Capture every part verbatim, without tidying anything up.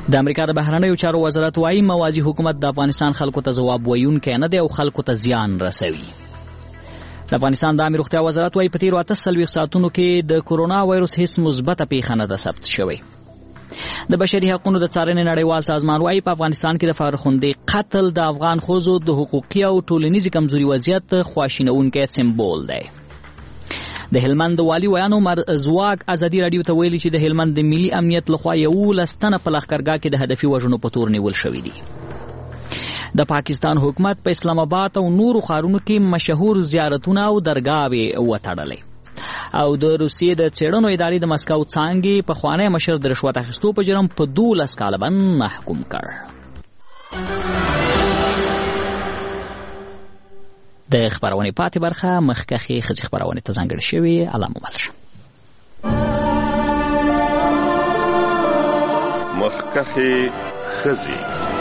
د امریکا د بهرنیو چارو وزارت وايي موازی حکومت د افغانستان خلکو ته ځواب ویونکی نه دی او خلکو ته زیان رسوي. د افغانستان د عامه روغتیا وزارت وايي په تیرو اته څلوېښت ساعتونو کې د کورونا وایرس هیڅ مثبته پیښه نه ده ثبت شوې. د بشري حقوقو د څارنې نړیوال سازمان وايي په افغانستان کې د فرخندې قتل د افغان ښځو د حقوقي او ټولنیزې کمزوري وضعیت خواشینونکی سمبول دی. د هلمند والي ویانو مرزواک ازادي رادیو ته ویلي چې د هلمند د ملي امنیت لخوا یولس تنه په لښکرګاه کې د هدفي وژنو په تور نیول شوي دي. د پاکستان حکومت په اسلام آباد او نورو ښارونو کې مشهور زیارتونه او درګاوې وتړلې او د روسیې د څېړنو ادارې د مسکو څانګې پخوانی مشر د رشوت اخیستو په جرم په دولس کاله باندې محکوم کړ. د خبرونې پاتې برخه مخکښې ښځې خبرونې ته ځانګړې شوې. الله مو مل شه. مخکښې ښځې.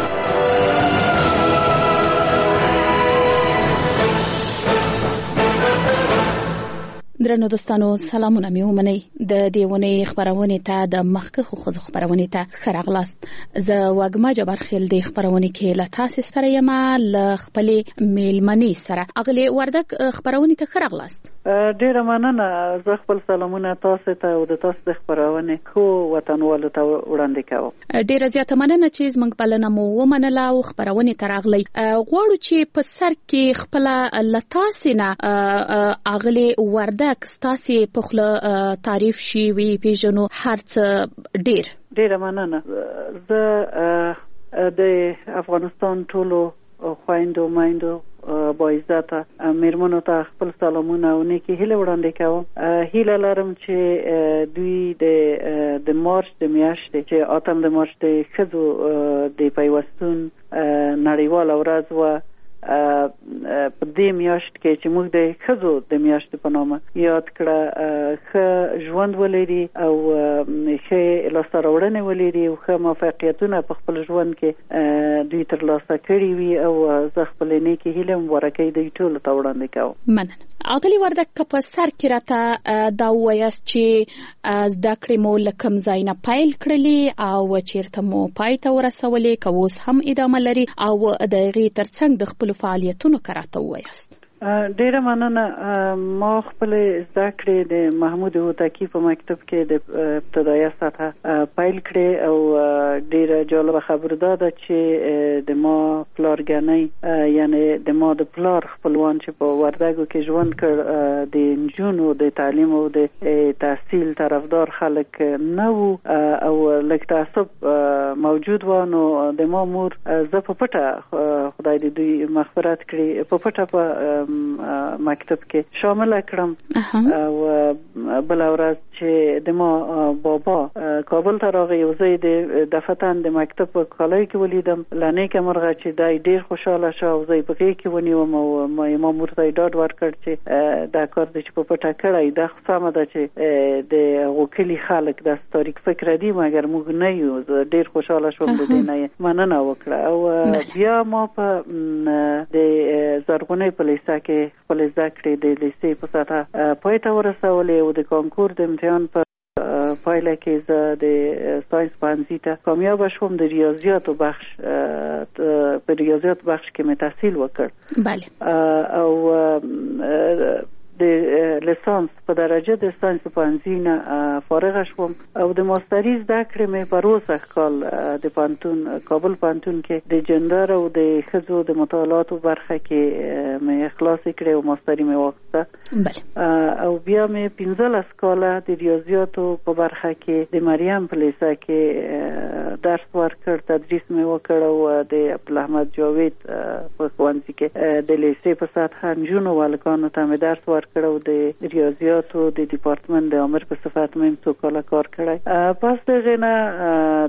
درنو دوستانو سلامونه مې ومنئ. د دې ونې خبرونې ته د مخکښو ښځو خبرونې ته ښه راغلاست. زه وږمه جبارخیل د خبرونې کې له تاسې سره یم له خپلې میلمنې سره. اغلې وردک خبرونې ته ښه راغلاست. ډېره مننه. زه خپل سلامونه تاسو ته او د تاسو د خبرونې ښو وطنوالو ته وړاندې کوم. ډېره زیاته مننه چې زموږ بلنه مو ومنله او خبرونې ته راغلی. غواړو چې په سر کې خپله له تاسې نه اغلې وردک ستاسې په خوله تعریف شي وي پیژنو هر څه. ډېر ډېره مننه. زه د افغانستان ټولو خویندو میندو با عزته میرمنو ته خپل سلامونه او نیکې هیله وړاندې کوم. هیله لرم چې دوی د د مارچ د میاشتې چې اتم د مارچ د ښځو د پیوستون نړیواله ورځ وه په دې میاشت کې چې موږ د ښځو د میاشتې په نامه یاد کړه ښه ژوند ولري او ښه لاسته راوړنې ولري او ښه موفقیتونه په خپل ژوند کې دوی ترلاسه کړي وي او زه خپلې نیکې هیلې مبارکۍ دوی ټولو ته وړاندې کوم. مننه. اغلې وردک که په سر کې راته دا ووایاست چې زده کړې مو له کوم ځای نه پیل کړلې او چېرته مو پای ته ورسولې، که اوس هم ادامه لري او د هغې تر څنګ د خپلو فعالیتونو که راته ووایاست. ډیره مننه. ما خپل زده کړې د محمود هوتکی په مکتب کې د ابتدایي سطح پیل کړې او ډیره جالبه خبره ده ده چې د ما پلارګنۍ یعنی د ما د پلار خپلوان چې په وردګو کې ژوند کړ د نجونو د تعلیم او د تحصیل طرفدار خلک نه وو او لږ تعصب موجود و، نو د ما مور زه په پټه خدای دې دوی مغفرت کړي په پټه په مکتب کې شامل کړم او بل ورځ چې د ما بابا کابل ته راغی او زه د دفتن د مکتب په کالای کې ولیدم. لنې کې مرغه چې دای ډیر خوشاله شو او زه په کې کې ونیوم او ما مور ته ډاډ ورکړ چې دا کار د چې په پټه کړای دا سمه ده چې د وکیل خلک د تاریخ فکر دي مګر موږ نه یو. زه ډیر خوشاله شوم د دې نه مننه وکړه او بیا ما په د زرغونې په لیسه کې خپل زده کړې د لیسې په سطحه پای ته ورسولې او د کانکور د امتحان په پایله کې زه د ساینس پوهنځي ته کامیاب شوم. د ریاضیاتو بخش په ریاضیات بخش کې مې تحصیل وکړ. بله. او د لیسانس په درجه د ساینس پوهنځي نه فارغ شوم او د ماستري زده کړې مې په روسه کال د پوهنتون کابل پوهنتون کې د جندر او د ښځو د مطالعاتو برخه کې مې خلاصې کړې او ماستري مې واخیسته. بله. او بیا مې پنځلس کاله د ریاضیاتو په برخه کې د مریم په لیسه کې درس ورکړ، تدریس مې وکړ او د عبدالاحمد جاوید په ښوونځي کې د لیسې په سطحه نجونو والکانو ته مې درس ورکړ کړو د ریاضیاتو د ډپارټمنټ د امر په صفت مې څو کاله کار کړی. پس دغه نه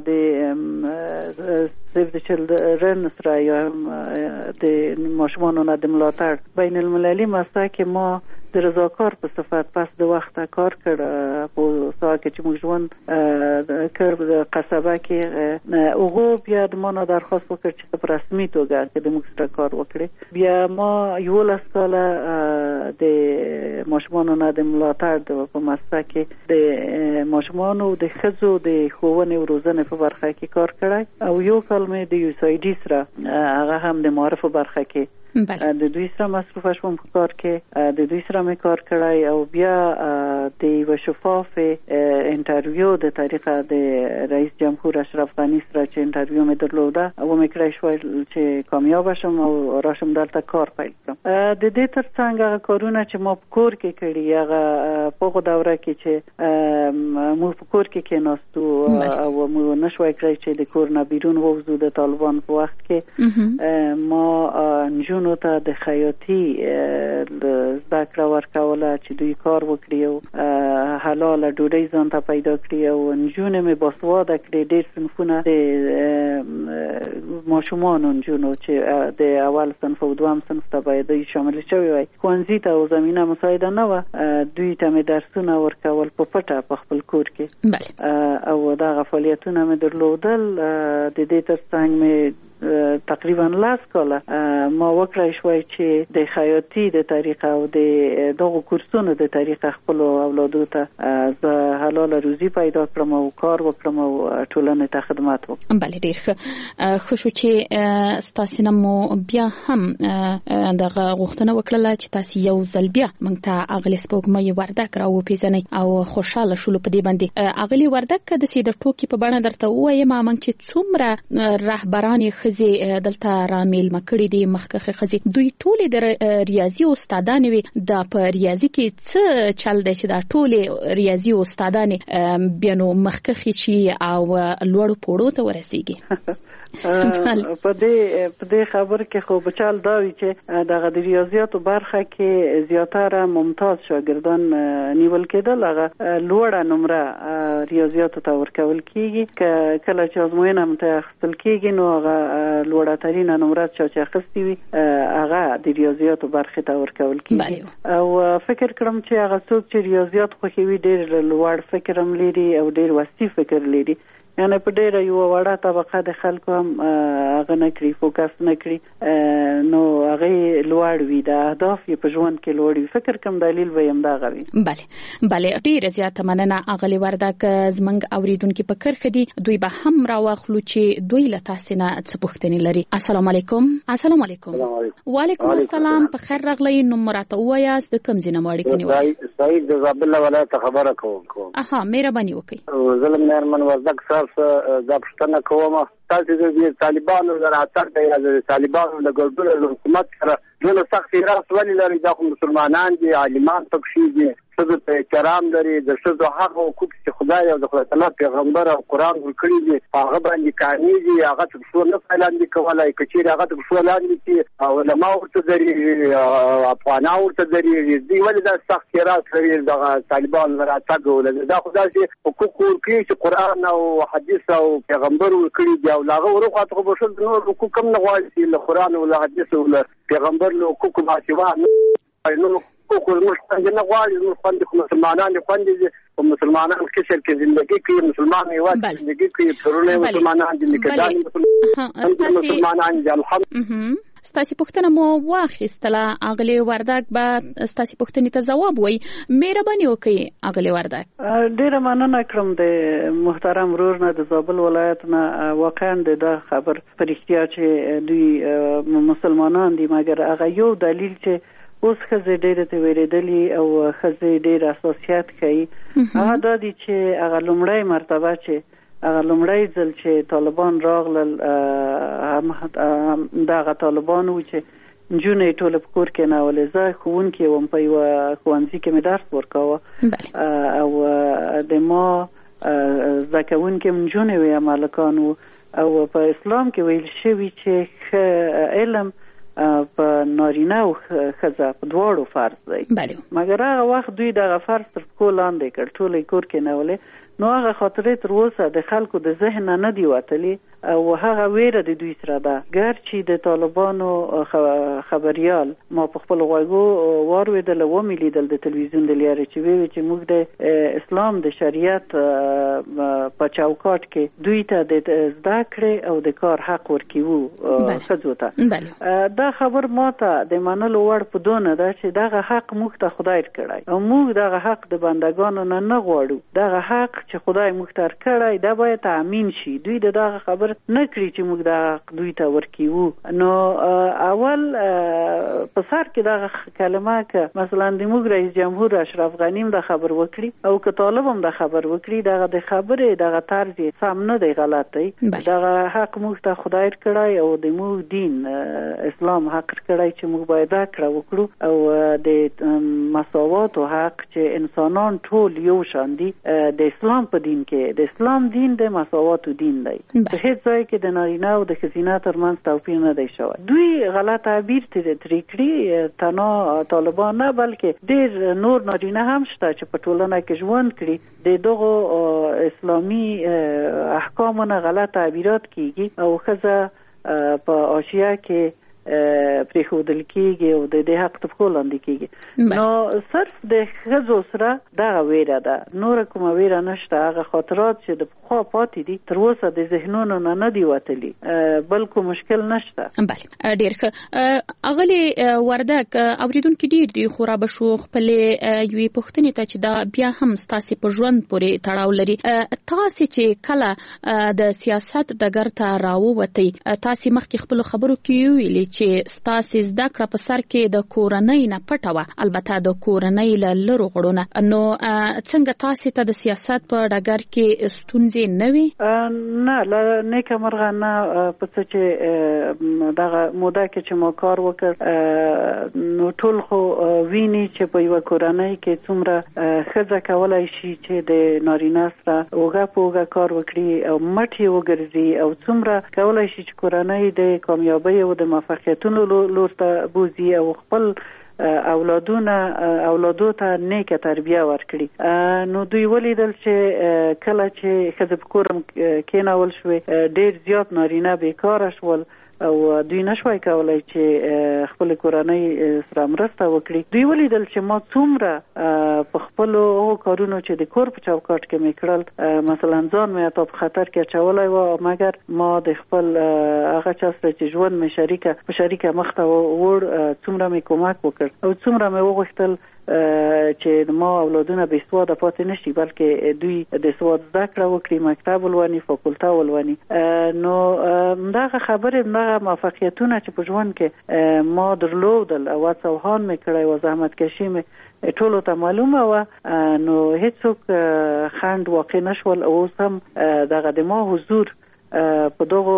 د سیو د چلډرن سره یا د ماشومانو نه د ملاتړ بین المللي مسته کې ما د رضاکار په صفت پس د وخت کار کړ په ساعت کې چې موږ ژوند کړ د قصبه کې هغه بیا د ما درخواست وکړ چې په رسمي توګه چې د موږ سره کار وکړي. بیا ما یو لاس کاله د ماشومانو نه د ملاتړ په مسته کې د ماشومانو د ښځو د ښوونې او روزنې په برخه کې کار کړی او یو کال مې د یو اس آی ډي سره هغه هم د معرفت برخه کې د دوی سره مصروفه شوم په کار کې د دوی سره مې کار کړی او بیا د یو شفاف انټرویو د طریقه د رئیس جمهور اشرف غنی سره چې انټرویو مې درلوده او مې کړی شو چې کامیاب شم او راشم دلته کار پیل کړم. د دې ترڅنګ هغه کارونه چې ما په کور کې کړي هغه په هغه دوره کې چې موږ په کور کې کېناستو او موږ نشوای کړی چې د کور نه بیرون ووځو د طالبان په وخت کې ما نجونو ته د خیاطي زده کړه ورکوله چې دوی کار وکړي او حلاله ډوډۍ ځان ته پیدا کړي او نجونې مې باسواده کړي. ډېر صنفونه د ماشومانو نجونو چې د اول صنف او دویم صنف ته باید دوی شامل شوي وای ښوونځي ته او زمینه مساعده نه وه دوی ته مې درسونه ورکول په پټه په خپل کور کې او دغه فعالیتونه مې درلودل. د دې ترڅنګ مې تقریبا لاس کاله ما وکړای شوی چې د خیاطي د طریقه او د دغه کورسونو د طریقه خپل اولادو ته ز حلاله روزي پیدا کړم او کار وکړم او ټولنې ته خدمت وکړم. بله ډیر ښه خو شو چې ستاسو نمو بیا هم دغه غوښتنه وکړه چې تاسو یو ځل بیا موږ ته اغلی سپوږمۍ وردک راو پیژنئ او خوشاله شول په دې باندې. اغلی وردک د سیده ټوکی په بڼه درته وایم موږ چې څومره رهبران خزي دلته رامل مکړي دي مخکخه خزي دوی ټول د ریاضي استادان وي د په ریاضي کې څه چل دی چې دا ټول ریاضي استادان بینو مخکخه چی او لوړ پوړو ته ورسیږي. په دې په دې خبر کې خو بچال دا وی چې دغه د ریاضیاتو برخه کې زیاتره ممتاز شاګردان نیول کېدل هغه لوړه نمره ریاضیاتو ته ورکول کیږي کله چې ازموینه متخصص کیږي نو هغه لوړه ترين نمره چې اخستې وي هغه د ریاضیاتو برخه ته ورکول کیږي او فکر کړم چې هغه څوک چې ریاضیات خو وي ډېر لوړ فکر هم لري او ډېر وسیع فکر لري یعنی په ډیره یو وړه طبقه د خلکو هم هغه نه کړي فوکس نه کړي نو هغه لوړ وي د اهداف په ژوند کې لوړ وي. فکر کوم دلیل ویم دا غوي. بله بله ډیره زیاته مننه اغلی وردک زمنګ اوریدونکو په کرخه دي دوی به هم راوخلو چې دوی له تاسو نه څه پوښتنې لري. السلام علیکم. السلام علیکم. وعلیکم السلام. په خیر راغلی. نو مراته وایاست د کوم ځای نه ماړی کني؟ سعید د زابل ولایت خبره کوم. اها مهرباني وکړئ. ظلم نرمن وردک صاحب دا پښتنه کومه تاسو د طالبانو دراتر د طالبانو د ګډوډ حکومت سره ډېر سخت راس ولې لري دا مسلمانان دي عالمان پکښې دي څه ته احترام لري د څه حق او حقوق چې خدای او د خدای تعالی پیغمبر او قران ورکړي دي هغه باندې کاني دي هغه څه نه فعالان کولای کچې هغه څه فعالان دي او علماء ورته دري افغانان ورته دري دي ولې دا سخت راس لري د طالبان دراتر ولې دا خدای چې حقوق ورکړي چې قران او حدیث او پیغمبر ورکړي دي او هغه ورغه ته بشل نور حقوق کم نه غواړي له قران او له حدیث او له پیغمبر له حقوق ماشوا نو حقوق المسلمانان نه غواړي نو خوندې مسلمانان خوندې او مسلمانان کشر کې ژوندۍ کوي مسلمان یو ژوندۍ کوي پرونه مسلمانان دي کله مسلمانان دي الحمد. ستاسو پوښتنه مو واخیستله اغلی وردک به ستاسو پوښتنې ته جواب وای. مهرباني وکړئ اغلی وردک. ډیره مننه کوم د محترم ورور نه د زابل ولایت نه واقعا د خبر پرختیا چې دوی مسلمانان دي مګر هغه یو دلیل چې اوس خزه ډیره ته ویریدلی او خزه ډیره اساسیات کوي هغه د دې چې هغه لومړی مرتبه چې هغه لومړی ځل چې طالبان راغلل دغه طالبان و چې جونې ټول په کور کې نه ولې زه ښوونکې وم په یوه ښوونځي کې مې درس ورکاوه او د ما زده کوونکي هم جونې وې مالکان وو او په اسلام کې ویل شوي چې علم په نارینه او ښځه په دواړو فرض دی مګر هغه وخت دوی دغه فرض تر پښو لاندې کړ ټول یې کور کې نه ولې نو هغه خاطرې تر اوسه د خلکو د ذهن نه دی وتلي او هغه ویره د دوی سره ده. ګرچې د طالبانو خبريال ما په خپل غوږو واورېدل او مې لیدل د تلویزیون د لارې چې وی چې موږ د اسلام د شریعت په چوکاټ کې دوی ته د زده کړې او د کار حق ورکیو ښځو ته. دا خبر ماته د منلو وړ په دونه ده چې دغه حق موږ ته خدای کړی او موږ دغه حق د بندگانو نه نه غواړو. دغه حق چې خدای موږ ته کړی دا باید تامین شي. دوی دغه خبر نه کړی چې موږ دا دوی ته ورکیو. نو اول په سر کې دا کلمه که مثلا د موږ رئیس جمهور اشرف غنی دا خبر وکړي او که طالب هم دا خبر وکړي دا د خبرې دا طرز سم نه دی، غلط دی. دا حق موږ ته خدای کړی او د موږ دین اسلام حق کړی چې موږ باید دا کړو وکړو او د مساوات او حق چې انسانان ټول یو شان دي. د اسلام په دین کې د اسلام دین د مساوات دین دی. هیڅ ځای کې د نارینه او د ښځینه ترمنځ توپیر نه دی شوی. دوی غلط تعبیر ترې کړي، تنها طالبان نه بلکې ډېر نور نارینه هم شته چې په ټولنه کې ژوند کړي. د دغو اسلامي احکامو نه غلط تعبیرات کیږي او ښځه په آشیه کې پریښودل کیږي او د دې حق تفکو لاندې کیږي. نو صرف د ښځو سره دغه ویره ده، نور کومه ویره نشته. هغه خاطرات چې د پخوا پاتې دي تر اوسه د ذهنونو نه نه دي وتلي، بل کوم مشکل نشته. بله ډېر ښه. اغلې وردک اوریدونکي ډېر دي خو را به شو خپلې یوې پوښتنې ته چې دا بیا هم ستاسې په ژوند پورې تړاو لري. تاسې چې کله د سیاست ډګر ته راووتئ، تاسې مخکې خپلو خبرو کې ویلي چې ستاسې زده کړه په سر کې د کورنۍ نه پټه وه، البته د کورنۍ له لرو غړو نه. نو څنګه تاسې ته د سیاست په ډګر کې ستونزې نه وي؟ نه، له نیکه مرغه نه. په څه چې دغه موده کې چې ما کار وکړ نو ټول خو ویني چې په یوه کورنۍ کې څومره ښځه کولی شي چې د نارینه سره اوږه په اوږه کار وکړي او مټ یې وګرځي او څومره کولی شي چې کورنۍ د کامیابۍ او د موفقیت خیتونو لور ته بوزي او خپل اولادونه اولادو ته نیکه تربیه ورکړي. نو دوی ولیدل چې کله چې ښځې په کور کېنول شوې ډېر زیات نارینه بیکاره شول او دوی نشوای کولای چې خپل کورنۍ سره مرسته وکړي. دوی ولیدل چې ما څومره په خپل کارونو چې د کور په چوکاټ کې مې کړل مثلا ځان مې اته په خطر کې اچولی و، مګر ما د خپل هغه چا سره چې ژوند مې شریکه په شریکه مخ ته وړ څومره مې کومک وکړ او څومره مې وغوښتل چې ما اولادونه بې سواده پاتې نشي بلکې دوی د سواد زده کړه وکړي، مکتب ولولي، فاکولته ولولي. نو دغه خبرې دغه موفقیتونه چې په ژوند کې ما درلودل او هڅه مې کړی و، زحمت کشي مې ټولو ته معلومه وه، نو هیڅوک خنډ واقع نشول. اوس هم دغه د ما حضور په دغه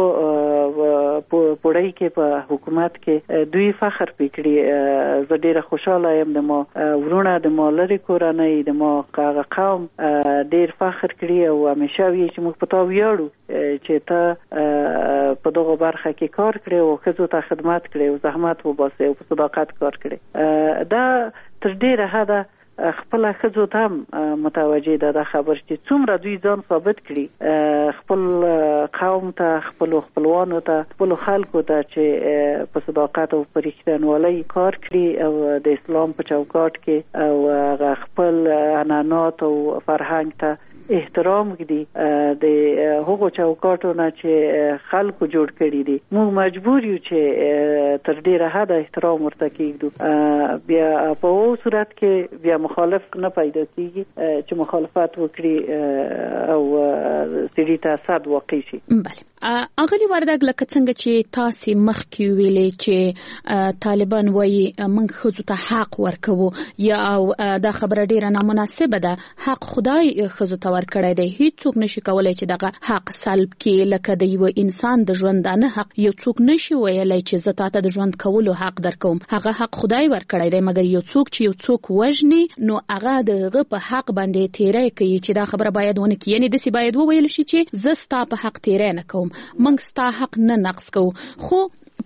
پوړی کې په حکومت کې دوی فخر پکړي. زه ډیره خوشاله یم، د ما ورونه د ما لري کورنۍ د ما قوم ډیر فخر کړي او همیشه وی چې موږ په تا ویاړو چې ته په دغه برخه کې کار کړې او ښځو ته خدمت کړې او زحمت وباسې او په صداقت کار کړې. دا تر ډیره حده خپل ښځو ته هم متوجه ده دا خبر چې څومره دوی ځان ثابت کړي خپل قوم ته، خپل خپلوانو ته، خپل خلکو ته چې په صداقت او په رښتینولۍ کار کړي او د اسلام په چوکاټ کې او خپل عنعنات او فرهنګ ته احترام کړي. د هغو چوکاټو نه چې خلکو جوړ کړي دي موږ مجبور یو چې تر ډیره حده احترام ورته کېږدو. بیا په اوو صورت کې بیا مخالف نه پیدا کیږي چې مخالفت وکړي او سړي ته صد واقع شي. بله اغلی وردک لکه څنګه چې تاسې مخکې ویلې چې طالبان وایي موږ ښځو ته حق ورکوو یا دا خبره ډیره نامناسبه ده. حق خدای ښځو ته ورکړی دی، هیڅوک نشي کولای چې دغه حق سلب کړي. لکه د یو انسان د ژوندانه حق یو څوک نشي ویلی چې زه تاته د ژوند کولو حق درکوم، هغه حق خدای ورکړی دی. مګر یو څوک چې یو څوک وژني نو هغه دغه په حق باندې تیری کوي چې دا خبره باید ونه کړي. یعنې داسې باید وویل شي چې زه ستا په حق تیری نه کوم، موږ ستا حق نه نقض کوو. خو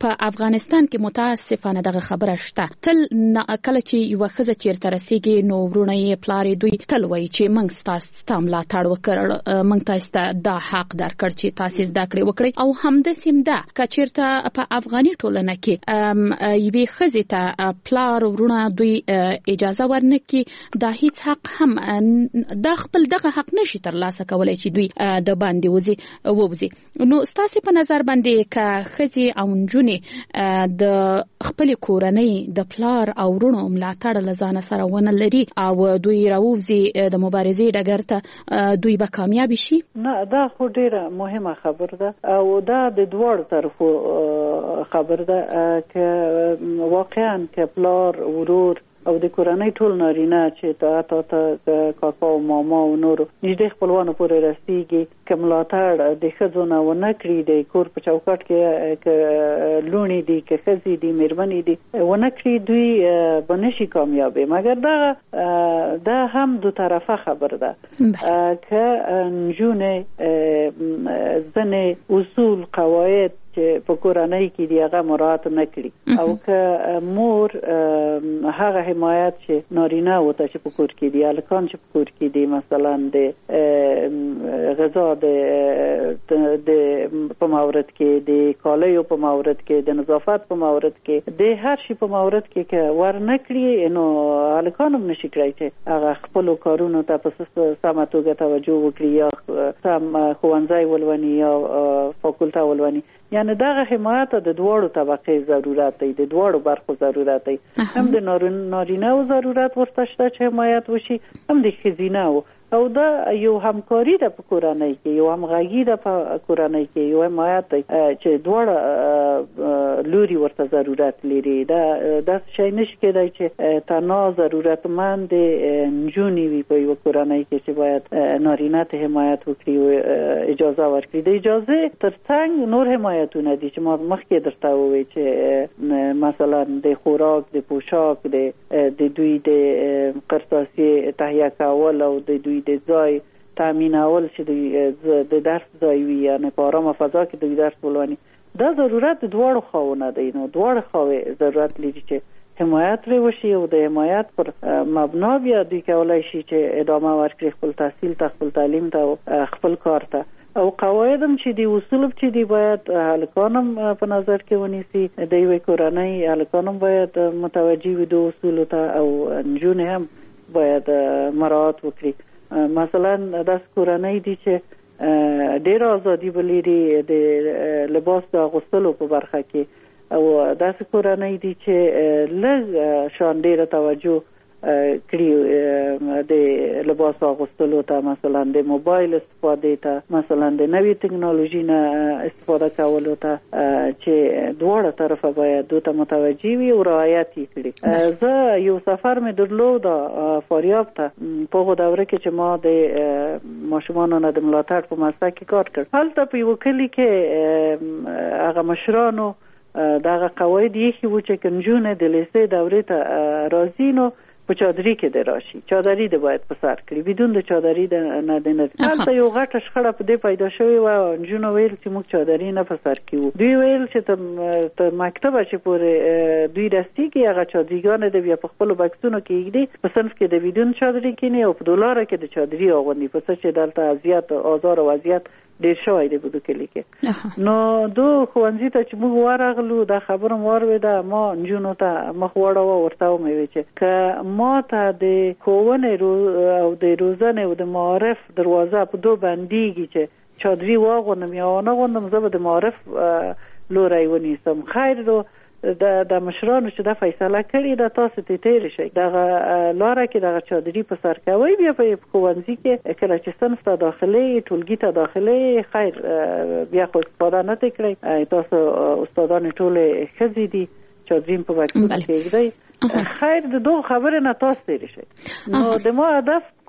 په افغانستان کې متاسفانه دغه خبره شته. تل کله چې یو ښځه چیرته رسیږي نو ورونه یې پلارې دوی تل وایي چې موږ ستاسو ته ملاتړ وکړ، موږ تاسو ته دا حق درکړ چې تاسو زده کړې وکړئ. او همداسې هم ده که چیرته په افغاني ټولنه کې یوې ښځې ته پلار ورونه دوی اجازه ورنکړي، دا هیڅ حق هم دا خپل دغه حق نشي ترلاسه کولای چې دوی د باندې وځي ووځي. نو ستاسو په نظر باندې که ښځې او نجونې د خپل کورنۍ د پلار او ورونو ملاتړ له ځانه سره ونه لري او دوی راوځي د مبارزې ډګر ته، دوی به کامیاب شي؟ نه، دا خو ډیره مهمه خبر ده او دا د دوړ طرفو خبر ده که واقعا که پلار ورور او د کورنۍ ټول نارینه چې تا تا ته کاکا او ماما او نور نږدې خپلوانو پورې رسیږي که ملاتړ د ښځو نه ونه کړي، د کور په چوکاټ کې که لوڼې دي که ښځې دي میرمنې دي ونه کړي، دوی به نشي کامیابې. مګر دا دا هم دو طرفه خبر ده که نجونې ځینې اصول قواعد چې په کورنۍ کې دی هغه مراعات نه کړي او که مور هغه حمایت چې نارینه وته چې په کور کې دی، الکان چې په کور کې دی، مثلا د غذا د د په مورد کې، د کالیو په مورد کې، د نظافت په مورد کې، د هر شي په مورد کې که ور نه کړي نو الکان هم نشي کړی چې هغه خپل کارونو ته په سمه توګه توجه وکړي یا سم ښوونځی ولوني یا فاکولټه ولوني. یعنی دغه حمایت د دوړو طبقې ضرورت دی، د دوړو برخو ضرورت دی، هم د نارینه او ضرورت ورته شته چې حمایت وشي، هم د ښځینه او دا یو همکاری ده په کورنۍ کې، یو همغږي ده په کورنۍ کې، یو حمایت دی چې دوړه لوري ورته ضرورت لري. دا داسې شی نشي کېدای چې تنها ضرورتمند نجونې وي په یو کورنۍ کې چې باید نارینه ته حمایت وکړي او اجازه ورکړي. د اجازه ترڅنګ نور حمایتونه دي چې ما مخکې درته وویل چې مثلا د خوراک، د پوشاک، د دوی د قرطاسي تهیه کول او د دوی د ځای تامینول چې د درس ځای وي، یعنی په آرامه فضا کې دوی درس ولوني. دا ضرورت د دواړو خواونه دی. نو دواړه خواوې ضرورت لري چې حمایت لري وشي او د حمایت پر مبنا بیا دوی کولای شي چې ادامه ورکړي خپل تحصیل ته، خپل تعلیم ته، خپل کار ته. او قواعد هم چې دی، اصول چې دی باید هلکان هم په نظر کې ونیسي، د یوې کورنۍ هلکان هم باید متوجه وي د اصولو ته او نجونې هم باید مراعات وکړي. مثلا داس کورنۍ دي چې ډېر ازادي ولري د لباس د اغوستلو په برخه کې او داس کورنۍ دي چې لږ شان ډېره توجه کړي د لباس اغوستلو ته، مثلا د موبایل استفاده ته، مثلا د نوې ټکنالوژي نه استفاده کولو ته، چې دواړه طرفه باید دوی ته متوجه وي او رعایت یې کړي. زه یو سفر مې درلود فاریاب ته په هغه دوره کې چې ما د ماشومانو نه د ملاتړ په مسله کې کار کړ. هلته په یو کلي کې هغه مشرانو دغه قواعد یې وو چې نجونې د لیسې دورې ته راځي نو په چادري کې د راشي، چادري د باید په سر کړي، بدون د چادري د نه د نه. هلته یو غټه شخړه په دې پیدا شوې وه، نجونو ویل چې موږ چادري نه په سر کړو. دوی ویل چې ته مکتبه چې پورې دوی رسیږي هغه چادريګانې د بیا په خپلو بکسونو کې ایږدي، په صنف کې د بدون چادري کینی او په دولاره کې د چادري اغوندي، په څه چې دلته اذیت آزار او اذیت ډیر شوی دی په دې کلی کې. نو دو ښوونځي ته چې موږ ورغلو دا خبره مو واورېده، ما نجونو ته مخ واړوه، ورته ومې ویل چې که ما ته د ښوونې او د روزنې او د معارف دروازه په دو بندېږي چې چادري واغوندم یا ونه غوندم، زه به د معارف لوری ونیسم. خیر رو د د مشرانو چې دا فیصله کړې ده تاسو ته تیر شي دغه لاره کې دغه چادري په سر کوي، بیا په ښوونځي کې کله چې صنف ته داخلي ټولګي ته داخلي خیر بیا خو استفاده نه کړئ، تاسو استادان ټول ښځې دي چادریم په وکړو کې دی. خیر د دوه خبره نه تاسو تیر شي. نو د ما هدف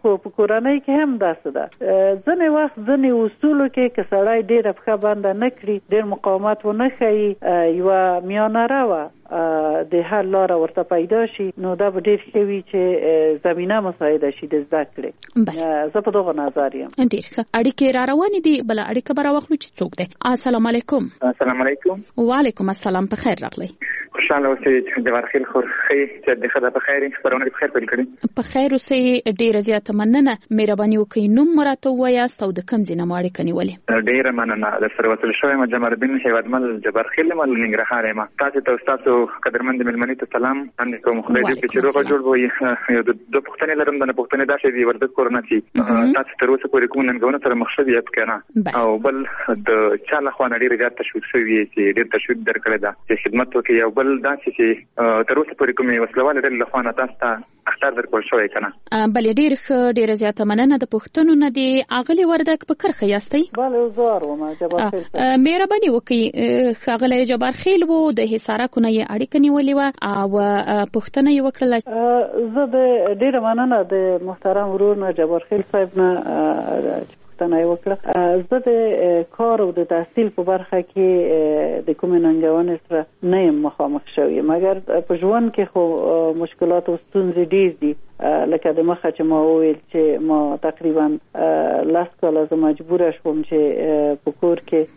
خو په کورنۍ کې هم داسې ده. ځینې وخت ځینې اصولو کې که سړی ډېره پښه بنده نه کړي، ډېر مقاومت ونه ښیي، یوه میانه روه د حل لاره ورته پیدا شي، نو دا به ډېر ښه وي چې زمینه مساعده شي د زده کړې. زه په دغه نظر یم. ډېر ښه. اړیکې را روانې دي، بله اړیکه به راواخلو چې څوک دی. السلام علیکم. السلام علیکم. وعلیکم السلام. په خیر راغلی. خوشحاله اوسئ چې جوار خیل خورخي چې د خدای په خیر خبرونه په خیر پیل کړي. په خیر اوسئ. ډېره زیاته مننه. مهرباني وکړئ نوم مراته ووایاست او د کوم ځای نه مو اړیکه نیولې؟ ډېره مننه. درسره وصل شوی یم. جمال الدین هیوادمل جبار خیل یم، ننګرهار یم. تاسو ته ستاسو قدرمن مېلمنې ته سلام باندې کوم. خدای دې چې روغ جوړ وي. یو د دوه پوښتنې لرم. د پوښتنې دا چې ورته کورونا چې تاسو تر اوسه پورې کوم ننګونه سره مخ شوي یاست کنه، او بل د چا له خوا نه ډېر زیات تشویق شوي چې ډېر تشویق درکړی ده چې خدمت وکړي، او بل دا چې تر اوسه پورې کومې وسلوالې ډلې له خوا نه تاسو ته اخطار درکول شوی کنه؟ بلې ډېر ښه. ډېره زیاته مننه. د پوښتنو نه دي اغلې وردک په کرښه یاستئ؟ بله زار وم. جبار خیل. مهرباني وکړئ. ښاغلی جبار خیل و، د حصارکو نه یې اړیکه نیولې وه او پوښتنه یې وکړله. زه د ډېره مننه د محترم ورور نه جبار خیل صاحب نه پوښتنه یې وکړه. زه د کار او د تحصیل په برخه کې د کومې ننګونې سره نه یم مخامخ شوی، مګر په ژوند کې خو مشکلات او ستونزې ډېر دي. لکه د مخه چې ما وویل چې ما تقریبا لس کاله زه مجبوره شوم چې په کور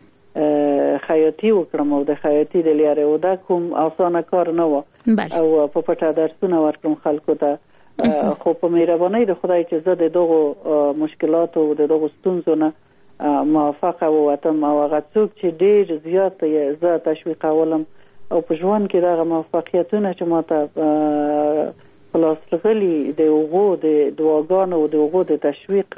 کې خیاطي وکړم، او د خیاطي د لارې وده کوم اسانه کار نه و، او په پټه درسونه ورکړم خلکو ته. خو په مهربانۍ د خدای چې زه د دغو مشکلاتو او د دغو ستونزو نه موفقه ووتم، او هغه څوک چې ډېر زیات یې زه تشویقولم، او په ژوند کې دغه موفقیتونه چې ما ته په لاس راغلي د هغو د دعاګانو او د هغو د تشویق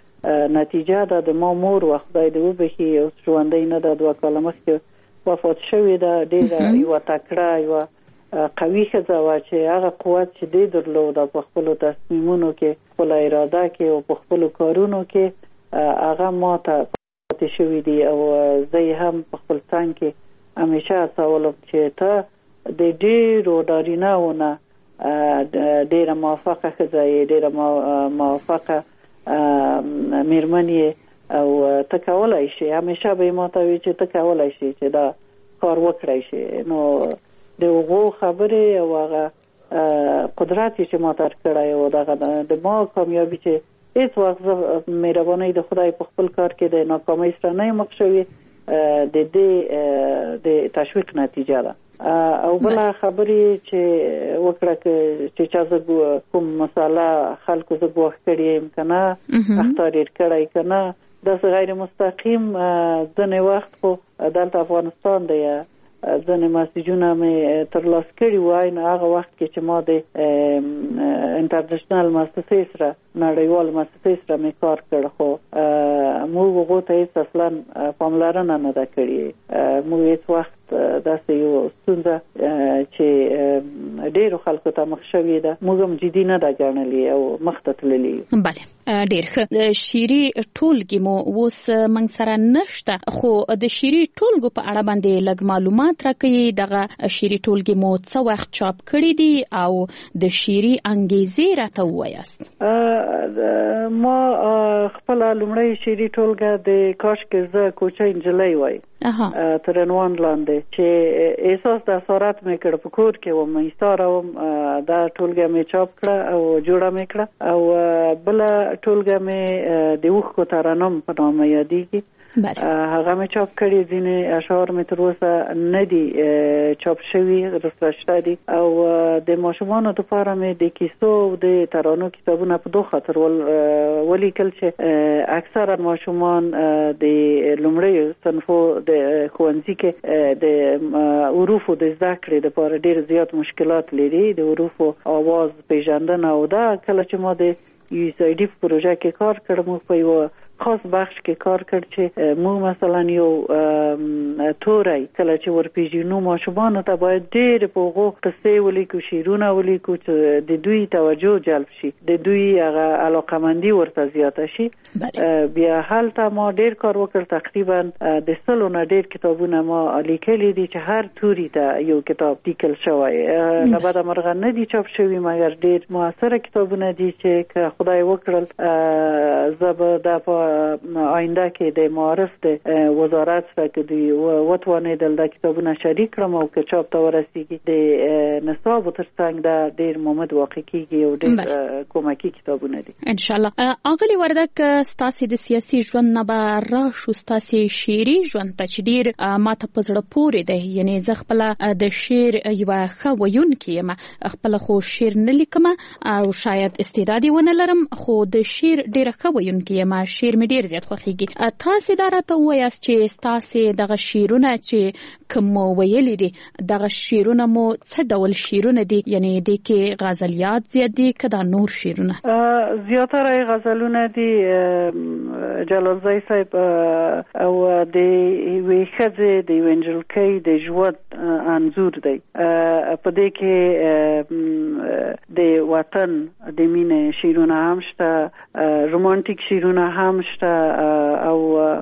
نتیجه ده. د ما مور و خدای دې وبخي، اوس ژوندۍ نه ده، دوه کاله مخکې وفات شوې ده. ډېره یوه تکړه یوه قوي ښځه وه چې هغه قوت چې دې درلود په خپلو تصمیمونو کې، خپله اراده کې او په خپلو کارونو کې، هغه ما ته پاتې شوي دي. او زه یې هم په خپل څنګ کې همیشه هڅولم چې ته د ډېرو نارینه‌وو نه ډېره موفقه ښځه یې، ډېره موفقه مېرمن یې، او ته کولی شي. همیشه به یې ما ته وي چې ته کولی شي چې دا کار وکړی شي. نو د هغو خبرې او هغه قدرت چې ما ته ورکړی او دغه د ما کامیابي چې هېڅ وخت زه مهربانۍ د خدای په خپل کار کې د ناکامۍ سره نه یم مخ شوې، د دې د تشویق نتیجه ده. او بله خبرې چې وکړه چې چا زه کوم مساله خلکو زه ګواښ کړی یم که نه، اخطار یې کړی که نه، داسې غیر مستقیم ځینې وخت خو دلته افغانستان دی ځینې مسیجونه مې ترلاسه کړي وای، نو هغه وخت کې چې ما د انټرنیشنل مؤسسې سره، نړیوال مؤسسې سره مې کار کړ، خو موږ هغو ته هېڅ اصلا پاملرنه نه ده کړې. موږ هېڅ وخت داسې یو ستونزه چې ډېرو خلکو ته مخ شوې ده موږ هم جدي نه ده ګڼلې او مخ ته تللي. بله ډېر ښه. شعري ټولګې مو اوس موږ سره نشته، خو د شعري ټولګو په اړه باندې لږ معلومات راکړئ. دغه شعري ټولګې مو څه وخت چاپ کړي دي او د شعري انګیزې راته ووایاست؟ ما خپله لومړی شعري ټولګه د کاشکې زه کوچه نجلۍ وای تر عنوان لاندې چې احساس د اسارت مې کړ، په کور کې وم ایستاره وم، دا ټولګه مې چاپ کړه او جوړه مې کړه. او بله ټولګه مې د اوښکو ترنم په نامه یادېږي، هغه مې چاپ کړي. ځینې اشعار مې تر اوسه نه دي چاپ شوي، رسته شته دي. او د ماشومانو دپاره مې د کیسو او د ترانو کتابونه په دو خاطر ولیکل چې اکثرا ماشومان د لومړیو صنفو د ښوونځي کې د حروفو د زده کړې دپاره ډېر زیات مشکلات لري، د حروفو آواز پیژندنه. او دا کله چې ما د یو ایس آی ډي په پروژه کې کار کړم، په یوه خاص بخش کې کار کړ چې موږ مثلا یو توري کله چې ورپېژنو ماشومان ته باید ډېر په هغو قصې ولیکو شعرونه ولیکو چې د دوی توجه جلب شي د دوی هغه علاقمندي ورته زیاته شي. بیا هلته ما ډېر کار وکړ تقریبا د سلو نه ډېر کتابونه ما لیکلي دي چې هر توري ته یو کتاب لیکل شوی نه بعد مرغه نه دي چاپ شوی مګر ډېر موثره کتابونه دي چې خدای وکړل زه د په آینده کې د معارف د وزارت سره کې دی وتوانېدل د کتابونه شریک کړم او که چاپ ته ورسیږي د نصاب ترڅنګ دا ډېر مهمه واقع کیږي او ډېر کومکی کتابونه دي ان شاء الله. اغلی وردک ستاسو د سیاسي ژوند نه به راشو ستاسو شعري ژوند ته چې ډېر ماته په زړه پورې دی، یعنی زه خپل د شعر یو ښه ویونکې یم، خپل خو شعر نه لیکم او شاید استعداد ونه لرم خو د شعر ډېر ښه ویونکې یم، شعر مې ډېر زیات خوښیږي. تاسو دا راته وایاست چې تاسو دغه شعرونه چې کوم ویلي دي دغه شعرونه مو څه ډول شعرونه دي، یعنی د کې غزلیات زیات دي که دا نور شعرونه؟ زیاتره غزلونه دي جلال زای صاحب او د وی خزه د وینجلکی د ژوند انځور دی. په دې کې د وطن د مینې شعرونه هم شته، رومانتیک شعرونه هم شته او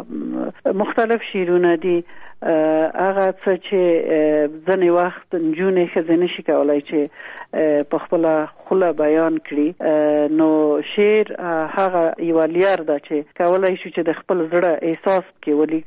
مختلف شعرونه دي. هغه څه چې ځنې وخت نجونې ښځې نشي کولای چې په خپله خوله بیان کړي، نو شعر هغه یوه لار ده چې کولای شو چې د خپل زړه احساس کې ولي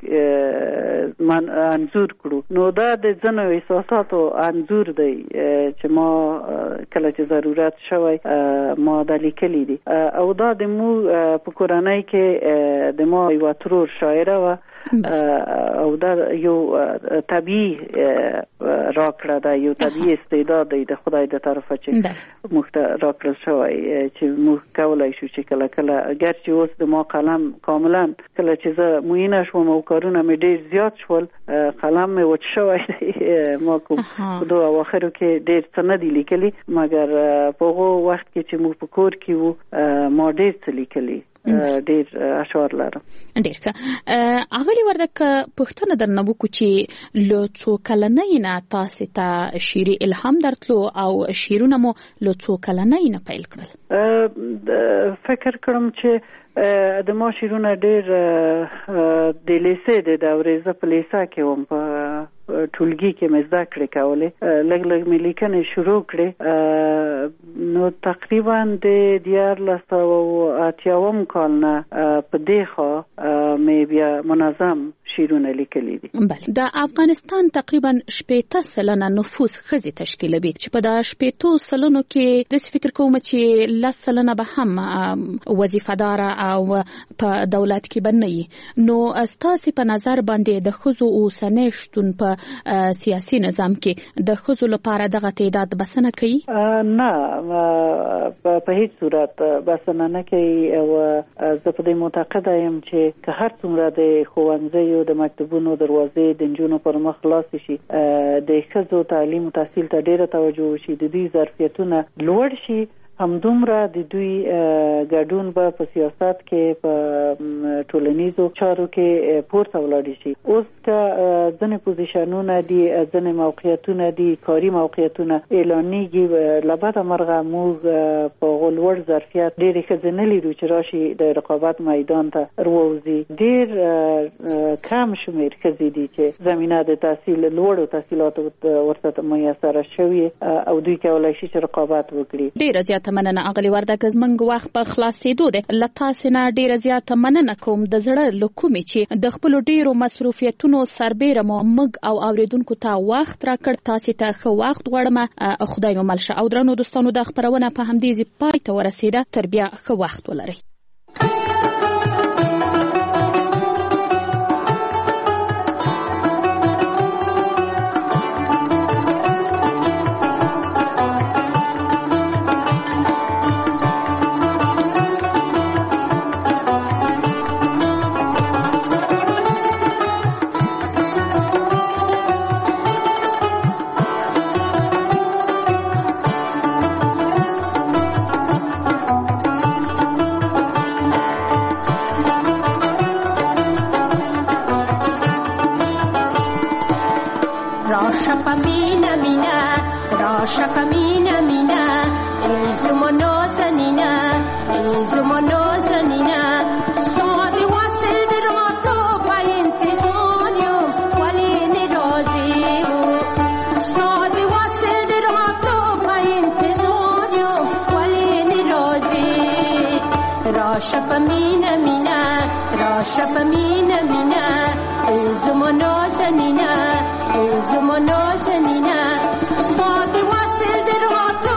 انځور کړو. نو دا د ځینو احساساتو انځور دی چې ما کله چې ضرورت شوی ما دا لیکلي دي او دا د مو په کورنۍ کې د ما یوه ترور شاعره وه او دا یو طبیعي راکړه ده، یو طبیعي استعداد دی د خدای د طرفه چې موږ ته راکړل شوی چې موږ کولی شو چې کله کله اگر چې اوس د ما قلم کاملا کله چې زه موینه شوم او کارونه مې ډېر زیات شول قلم مې وچ شوی دی، ما کوم په دو اواخرو کې ډېر څه نه دي لیکلي مګر په هغو وخت کې چې موږ په کور کې وو ما ډېر څه لیکلي، ډېر اشعار لرم. ډېر ښه. اغلی وردک پوښتنه درنه وکړو چې له څو کلنۍ نه تاسو ته شعري الهام درتلو او شعرونه مو له څو کلنۍ نه پیل کړل؟ فکر کوم چې د ما شعرونه ډېر د لیسې د دورې زه په لیسه کې وم، په ټولګي کې مې زده کړې کولې، لږ لږ مې لیکنې شروع کړې. نو تقریبا د دیارلس سوه اتیاوم کال نه په دې خوا مې بیا منظم شعرونه لیکلي دي. بله، د افغانستان تقریبا شپېته سلنه نفوس ښځې تشکیلوي چې په دا شپېتو سلنو کې داسې فکر کوم چې لس سلنه به هم وظیفه داره او په دولت کې به نه وي. نو ستاسې په نظر باندې د ښځو اوسنی شتون په سیاسي نظام کې د ښځو لپاره دغه تعداد بسنه کوي؟ نه، په هیڅ صورت بسنه نه کوي او زه په دې معتقده یم چې که هر څومره د ښوونځیو د مکتبونو دروازې د نجونو پر مخ خلاصې شي، د ښځو تعلیم او تحصیل ته ډېره توجه وشي، د دوی ظرفیتونه لوړ شي، همدومره د دوی ګډون به په سیاست کې په ټولنیزو چارو کې پورته ولاړ شي. اوس که ځینې پوزیشنونه دي، ځینې موقعیتونه دي، کاري موقعیتونه اعلانېږي، له بده مرغه موږ په هغو لوړ ظرفیت ډېرې ښځې نه لرو چې راشي د رقابت میدان ته ووځي. ډېر کم شمېر ښځې دي چې زمینه د تحصیل لوړو تحصیلاتو ورته میسره شوي او دوی کولی شي چې رقابت وکړي. ډېره زیاته مننه اغلی وردک، زموږ وخت په خلاصېدو دی. له تاسې نه ډېره زیاته مننه کوم د زړه له کومې چې د خپلو ډېرو مصروفیتونو سربیره مو موږ او اوریدونکو ته وخت راکړ. تاسې ته ښه وخت غواړم، خدای مو مل شه. او درنو دوستانو، د خپرونه په همدې ځای پای ته ورسېده. تر بیا ښه وخت ولرئ. شپ مینا مینا را شپ مینا مینا ایزمونو زنینا ایزمونو زنینا صاد واصل براتو با انتظاریم ولی نرازیم صاد واصل براتو با انتظاریم ولی نرازیم را شپ مینا مینا را شپ مینا مینا ایزمونو زنینا ایزمونو زنینا صاد واصل براتو